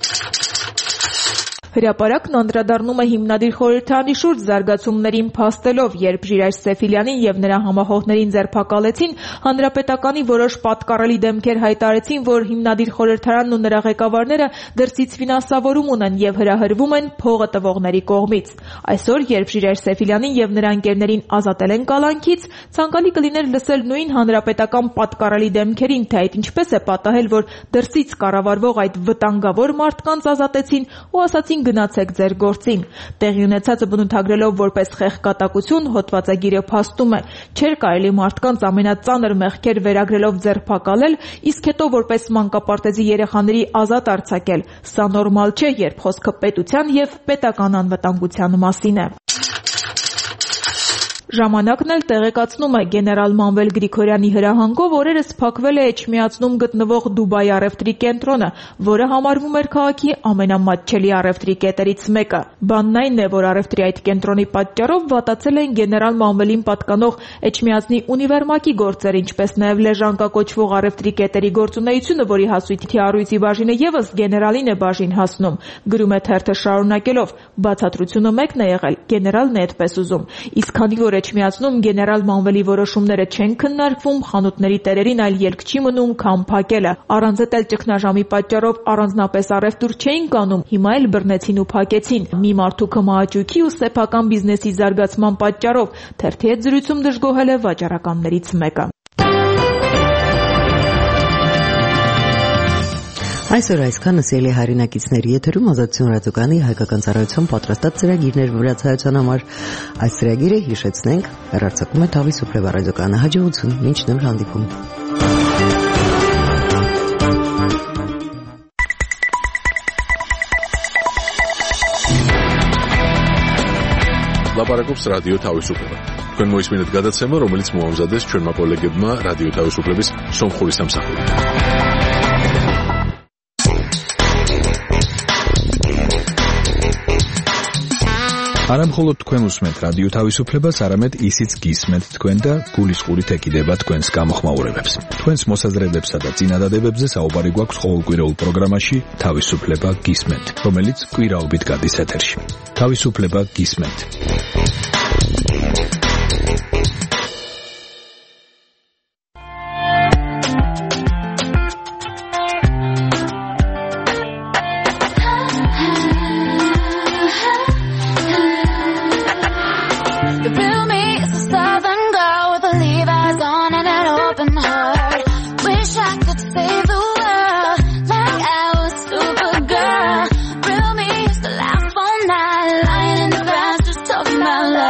Հրապարակն անդրադառնում է հիմնադիր խորհրդարանի շուրջ զարգացումներին փաստելով, երբ Ժիրայր Սեֆիլյանին եւ նրա համահողներին ձերբակալեցին, հանրապետականի որոշ պատկառելի դեմքեր հայտարարեցին, որ հիմնադիր խորհրդարանն ու նրա ղեկավարները դրսից ֆինանսավորում ունեն եւ հրահրվում են փողը տվողների կողմից։ Այսօր, երբ Ժիրայր Սեֆիլյանին եւ նրա ընկերներին ազատել են կալանքից, ցանկալի կլիներ լսել նույն հանրապետական պատկառելի դեմքերին, թե այդ ինչպես է պատահել, որ դրսից կառավարվող այդ վտանգավոր մարդկանց ազատեցին ու ասացին գնացեք ձեր գործին։ Տեղի ունեցածը բնութագրելով որպես խեղկատակություն, հոդվածագիրը փաստում է. չէր կարելի մարդկանց ամենածանր մեղքեր վերագրելով ձերբակալել, իսկ հետո որպես մանկապարտեզի երեխաների ազատ արձակել։ Սա նորմալ չէ, երբ խոսքը պետության եւ պետական անվտանգության մասին է։ Ժամանակն էլ տեղեկացնում է գեներալ Մանվել Գրիգորյանի հրահանգով օրերս փակվել է Էջմիածնում գտնվող Դուբայի առևտրի կենտրոնը, որը համարվում էր քաղաքի ամենամատչելի առևտրի կետերից մեկը։ Բանն այն է, որ առևտրի այդ կենտրոնի պատճառով վատացել են գեներալ Մանվելին պատկանող Էջմիածնի ունիվերմակի գործերը, ինչպես նաև Լեժանկա կոչվող առևտրի կետերի գործունեությունը, որի հասույթի առույցի բաժինը եւս գեներալին է բաժին հասնում։ Գրում է թերթը շարունակելով. բացատրությունը մեկն է եղել, գեներալն է այդպես ուզում։ Իսկ քանի որ Էջմիածնում գեներալ Մանվելի որոշումները չեն քննարկվում, խանութների տերերին այլ ելք չի մնում, քան փակելը։ Առանց էլ ճգնաժամի պատճառով առանձնապես առևտուր չէին կանում, հիմա էլ բռնեցին ու փակեցին։ Մի մարդու կմահաճույքի ու սեփական բիզնեսի զարգացման պատճառով թերթի հետ զրույցում դժգոհել է վաճառականներից մեկը։ Այսօր այսքանը սիրելի հայրենակիցների եթերում Ազատություն ռադիոկայանի հայկական ծառայության պատրաստած ծրագիրներ վրացայության համար։ Այս ծրագիրը հիշեցնենք հեռարձակում է Թավի Սուպլեվա ռադիոկայանը։ Հաջողություն, մինչ նոր հանդիպում։ Լապարակობს ռադիո Թավիսուպլեվա։ Քան մոյս մինուտ գադացեմը, რომელიც մոամզադես չորմա կոլեգեբմա ռադիո Թավիսուպլեվիս Սոմխորիս ամսախորի։ Արամ խոլոտ თქვენ ուսმენთ რადიო თავისუფლებას, არამედ ისიც გისმენთ თქვენ და გულისყურით ეკიდება თქვენს გამოხმაურებებს. თქვენს მოსაზრებებსა და წინადადებებზე საუბარი გვაქვს ყოველკვირეულ პროგრამაში თავისუფლება გისმენთ, რომელიც კვირაობით გადის ეთერში. თავისუფლება გისმენთ. My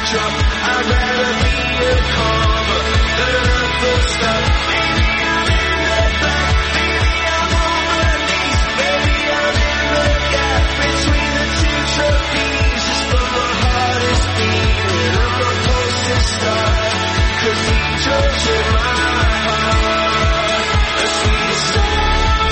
teardrop. I'd rather be a comma than a full stop. Maybe I'm in the back, maybe I'm on my knees, maybe I'm in the gap between the two trapezes, but my heart is beating. I'm supposed to start, 'cause he tortured my heart. A sweet song.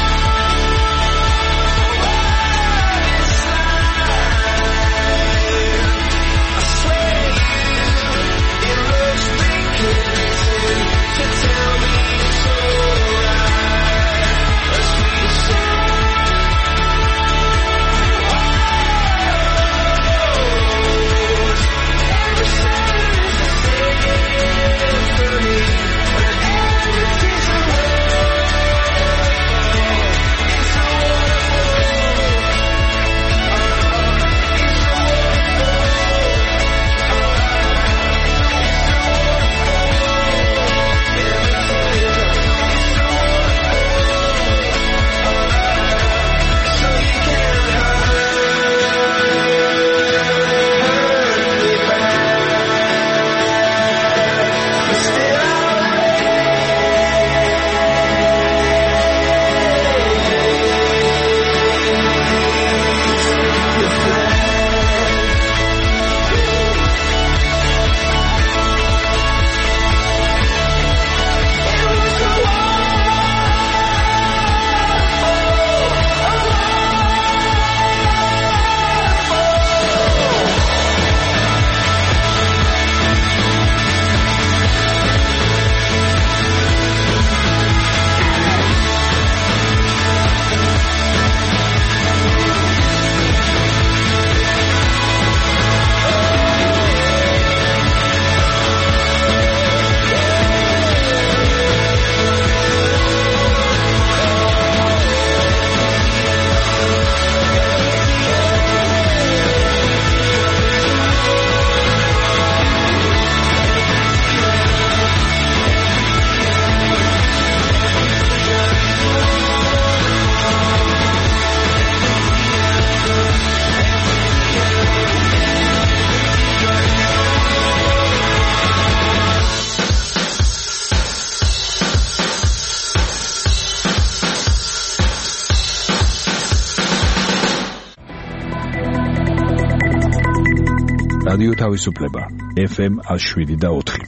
რადიო თავისუფლება ეფ ემ one oh seven და four.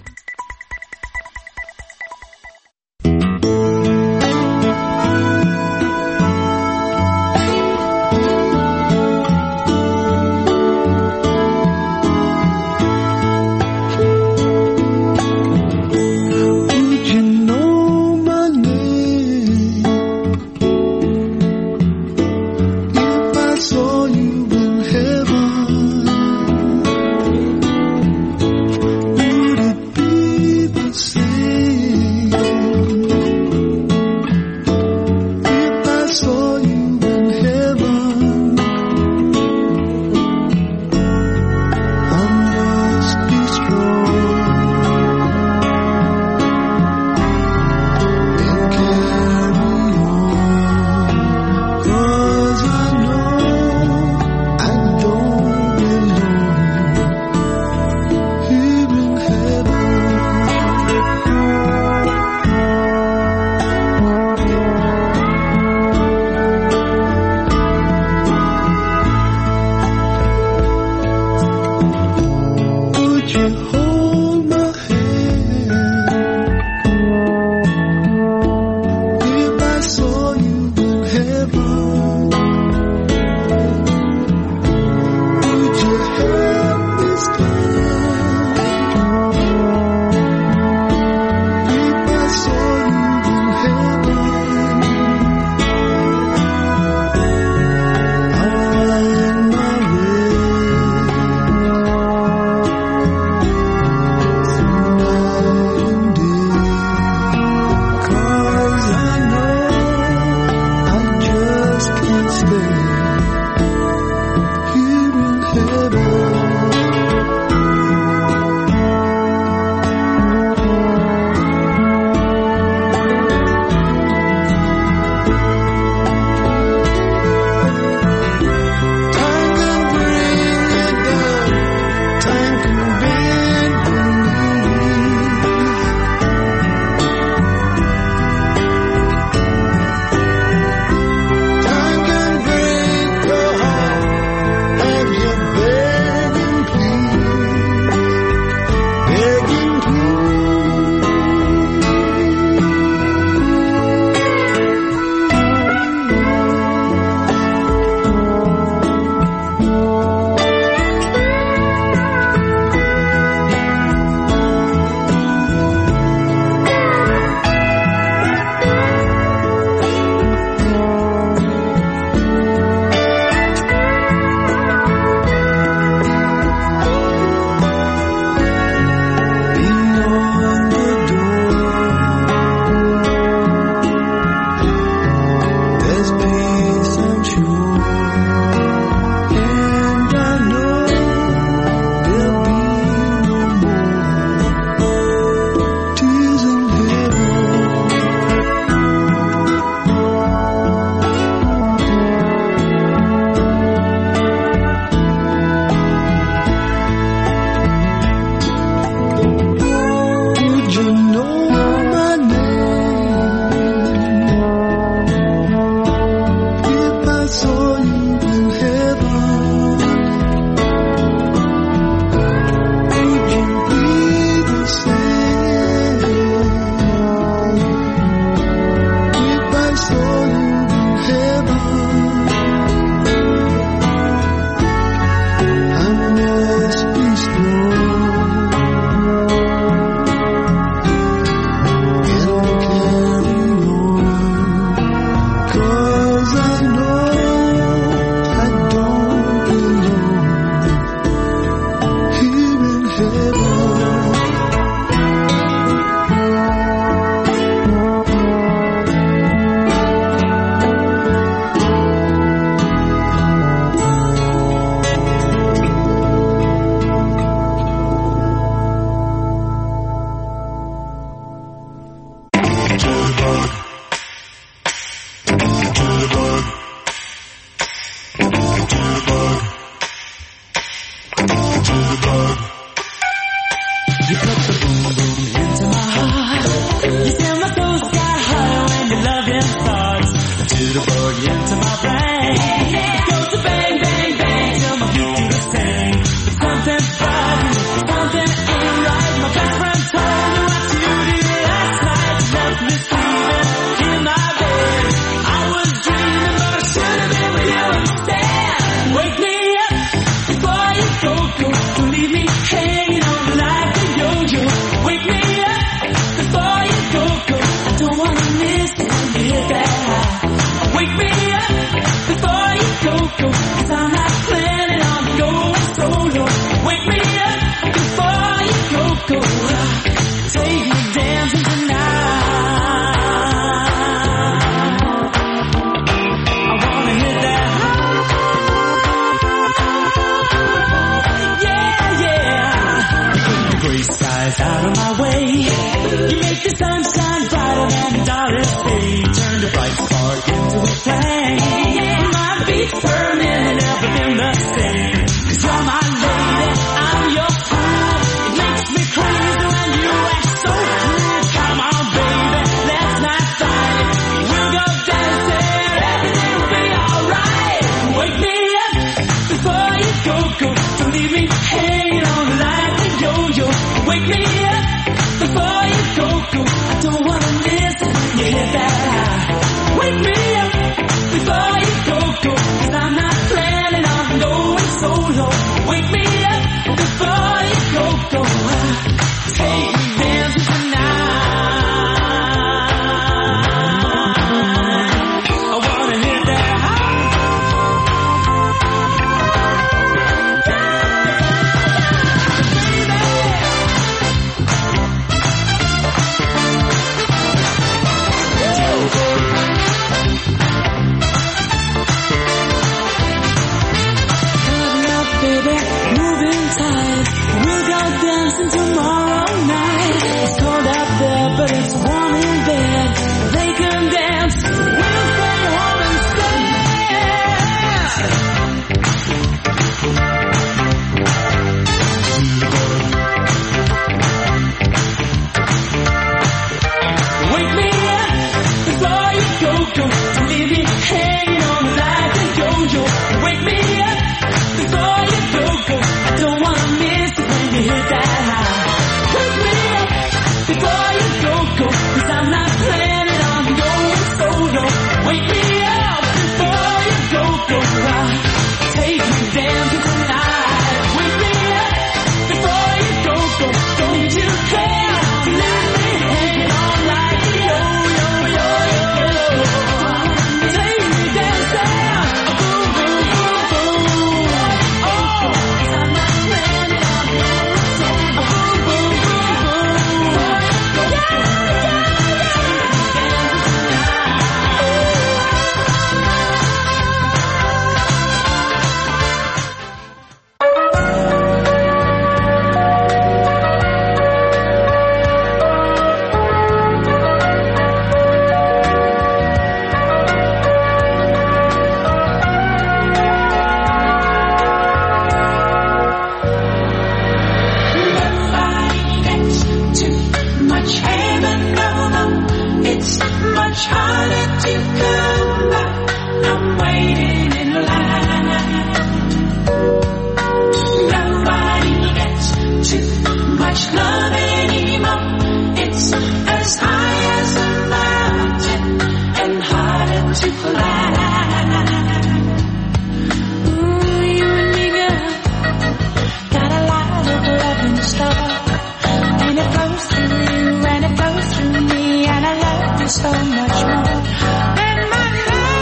to fly. Ooh, you and me, girl, got a lot of love in store, and it flows through you, and it flows through me, and I love you so much more. And my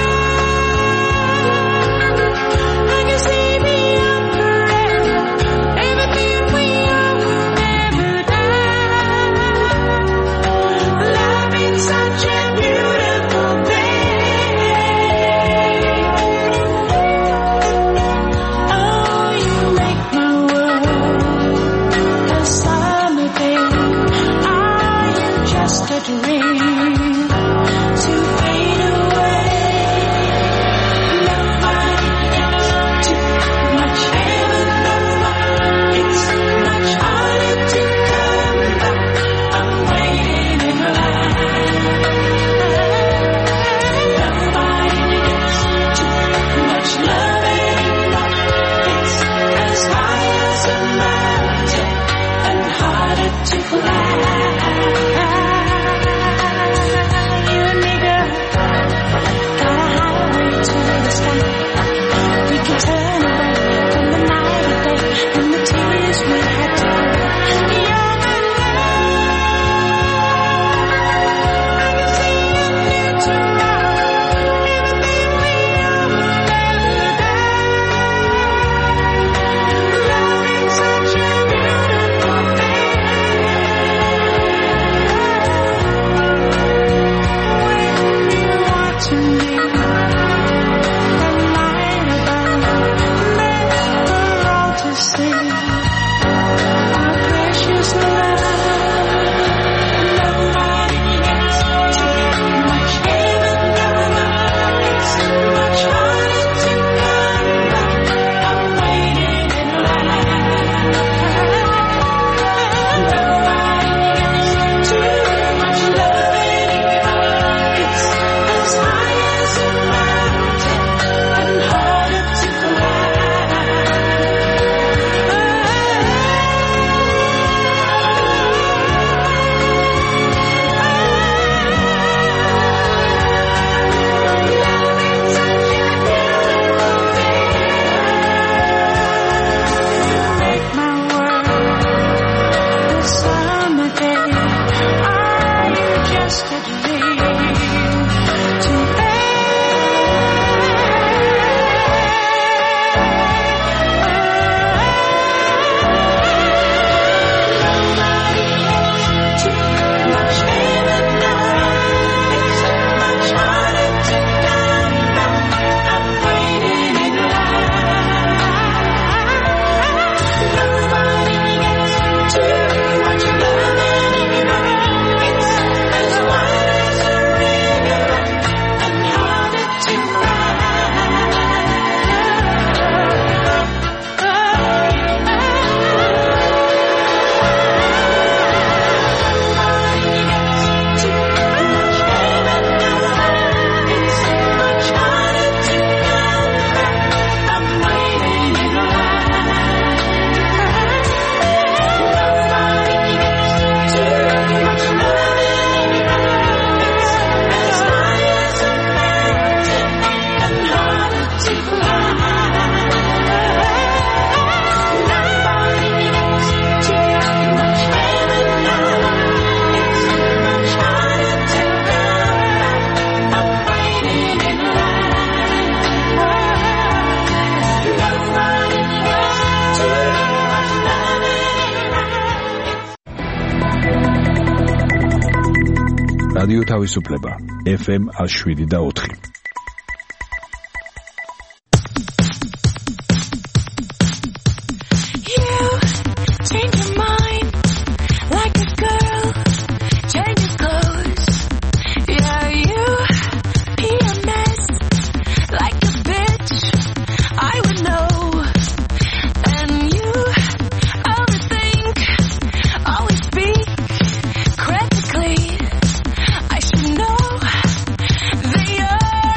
რადიო თავისუფლება ეფ ემ one oh seven და four. Critically, I should know that you're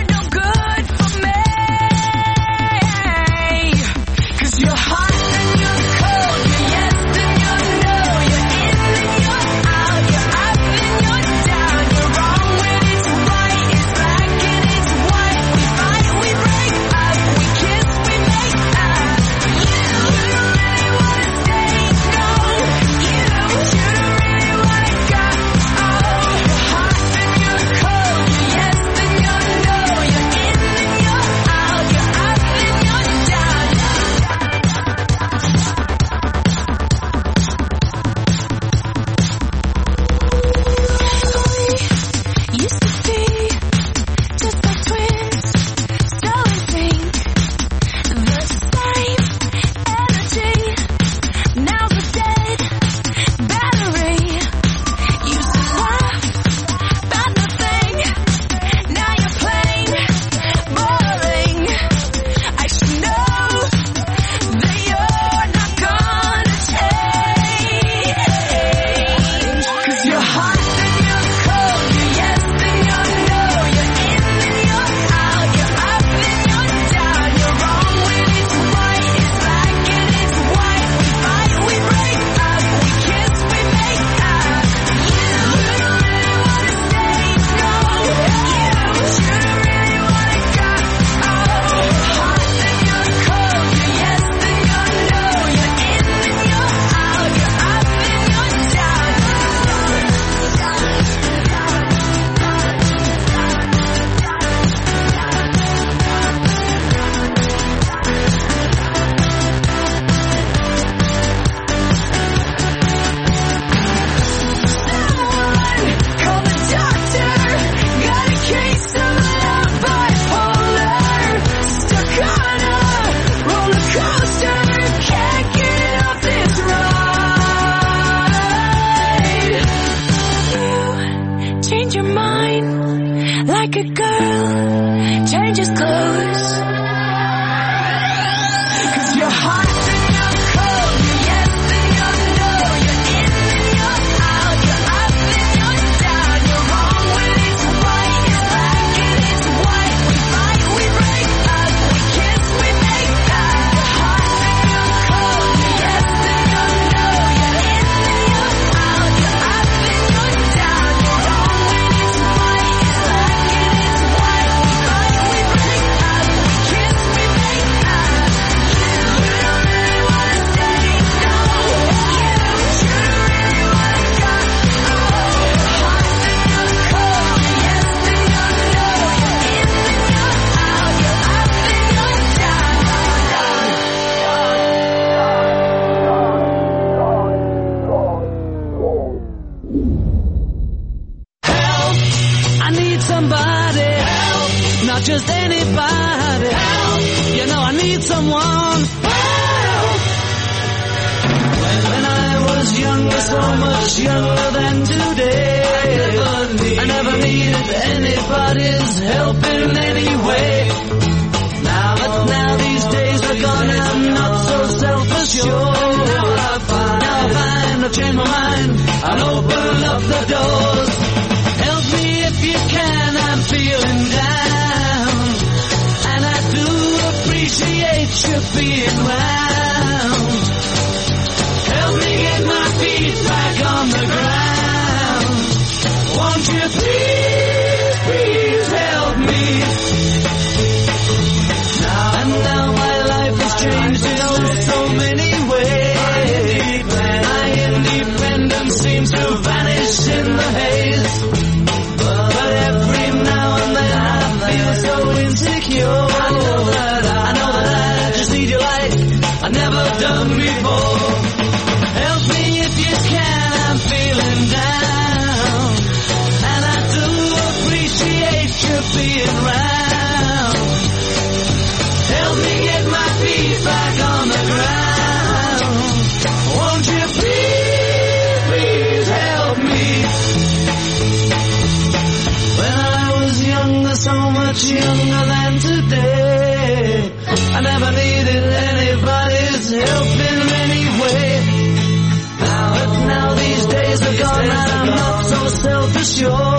change your mind like a girl changes clothes. 'Cause you're hot and you're cold, you're yes and you're no, you're in and you're out, you're up and you're down, you're wrong when it's right, it's black and it's white. We fight, we break up, we kiss, we make up. You're hot and you're cold, you're yes and you're no, you're in and you're out, you're up and you're down, you're wrong when it's right, it's black and it's white. We fight, we break up, we kiss, we make up. You don't really wanna say no, you should really wanna go. Oh, you're hot and you're cold, you're yes and you're no, you're in and you're out, you're up and you're down. Help! I need somebody. Help! Not just anybody. Help! You know I need someone. Help! When I was younger, so much younger than today, I never needed anybody's help in any way. Now, but now these days are gone, I'm not so self-assured. Now I find, now I find I've changed my mind. I'll open up the doors. Help me if you can, I'm feeling down. And I do appreciate you being round. Help me get my feet back on the ground. Won't you please, please help me? Now and now my life has changed in oh so many ways. My independence seems to vanish in the haze. But every now and then I feel so insecure. I know that I, I know that I just need you like I've never done before. Help me if you can, I'm feeling down. And I do appreciate you being round. Help me get my feet back on the ground. Won't you please, please help me? When I was younger, so much younger than today, I never needed anybody's help in any way. Now, but now these days are gone and I'm not so self-assured.